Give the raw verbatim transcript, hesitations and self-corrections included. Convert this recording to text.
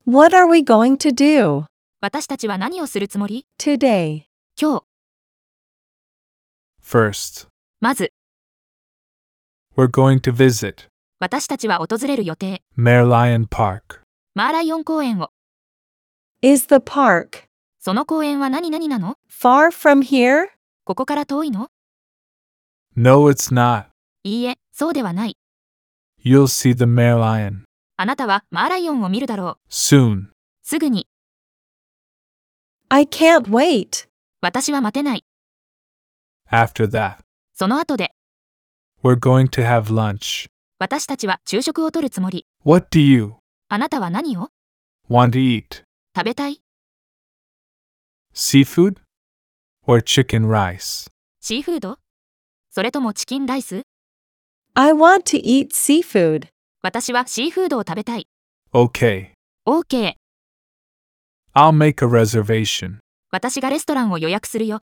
What are we going to do 私たちは何をするつもり today? 今日、 First, まず、 we're going to visit 私たちは訪れる予定。 Merlion Park. マーライオン公園を。 Is the park その公園は何々なの far from here? ここから遠いの No, it's not. いいえ、そうではない。 You'll see the Merlion あなたはマーライオンを見るだろう。 soon. すぐに。 I can't wait. 私は待てない。 After that, その後で、 we're going to have lunch. 私たちは昼食をとるつもり。 What do you あなたは何を want to eat? 食べたい Seafood or chicken rice? シーフードそれともチキンライス I want to eat seafood. 私はシーフードを食べたい。 Okay, OK。 I'll make a reservation. 私がレストランを予約するよ。